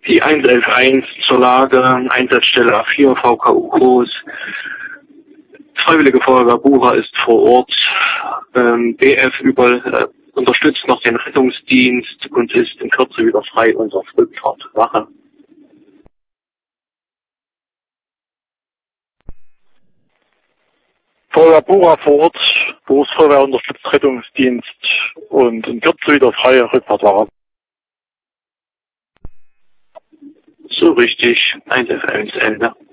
Die 111.1 zur Lage, Einsatzstelle A4, VKU Groß. Freiwillige Feuerwehr Bura ist vor Ort. BF unterstützt noch den Rettungsdienst und ist in Kürze wieder frei und auf Rückfahrt. Wache. Feuerwehr Bura vor Ort. Berufsfeuerwehr unterstützt Rettungsdienst und in Kürze wieder freie Rückfahrtwache. So richtig. 111.1 Ende.